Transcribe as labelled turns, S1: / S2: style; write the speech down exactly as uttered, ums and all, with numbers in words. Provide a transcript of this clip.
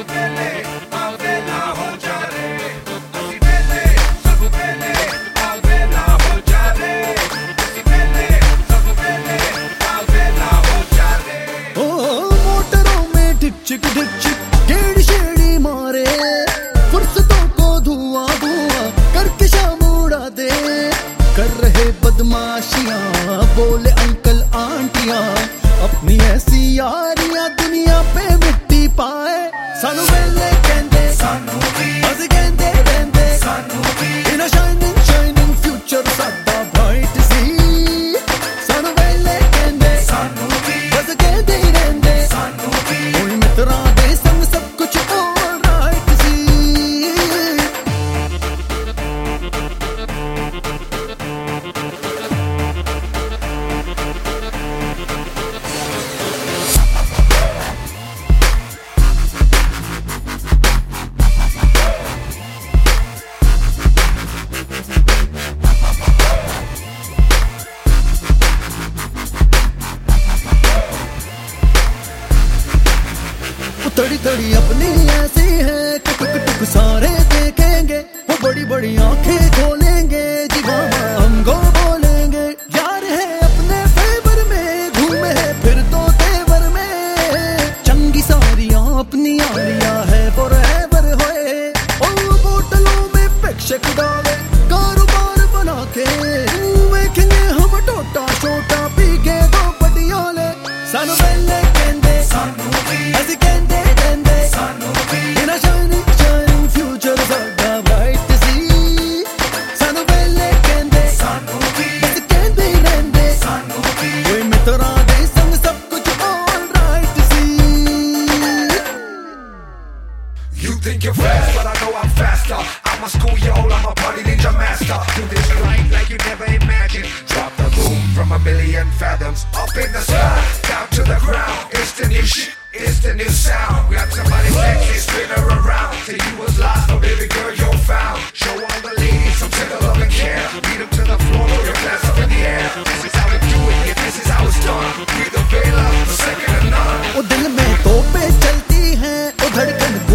S1: वेले आवेला हो जा रे, असी वेले सब वेले आवेला हो जा रे, असी वेले सब वेले आवेला हो जा रे।
S2: ओ मोटरों में ढिक चिक ढिक चिक गेड़ी शेड़ी मारे, फुर्सतों को धुआं धुआं करके शाम उड़ा दे। कर रहे बदमाशियां बोले अंकल आंटियां, अपनी ऐसी यारियां दुनिया पे मिट्टी पाए। सानू वेले कहंदे
S1: सानू भी
S2: अस कहंदे रहंदे
S1: सानू भी
S2: in a shining shining future साडा ब्राइट सी। सानू वेले कहंदे
S1: सानू भी
S2: अस कहंदे ही रहंदे
S1: सानू भी
S2: हुण मित्तरां दे संग सब कुछ ऑलराइट सी। तड़ी तड़ी अपनी ऐसी है कि टुक टुक सारे देखेंगे, वो बड़ी बड़ी आंखें खोलेंगे जी मामा हमको बोलेंगे। यार है अपने फेवर में घूमे है फिर तो तेवर में, चंगी सारियां अपनी यारियां है फॉरएवर होए। ओ बोतलों में पेक्षक डाले कारोबार बना के, देखेंगे हम टोटा छोटा पी के दो पटियाले। सानू वेले कहंदे
S1: सानू भी
S2: असी कहंदे रहंदे
S1: सानू भी
S2: in a shining shining future साडा ब्राइट सी। सानू वेले कहंदे
S1: सानू भी
S2: असी कहंदे ही रहंदे
S1: सानू भी
S2: ओए मित्तरां दे संग सब कुछ ऑलराइट सी।
S1: You think you're fast, but I know I'm faster. I'm a schoolyard, I'm a party ninja master. Do this right like you never imagined. Drop the boom from a million fathoms. Up in the sky, down to the ground. It's the new shit, it's the new sound. Grab somebody sexy, spin her around. Till you was lost, but baby girl, you're found. Show all the ladies some tender love and care. Beat them to the floor, throw your glass up in the air. This is how we do it, yeah, this is how it's done. We the Vela, the second to none.
S2: ओ दिल में तोपें चलती हैं, ओ धड़कन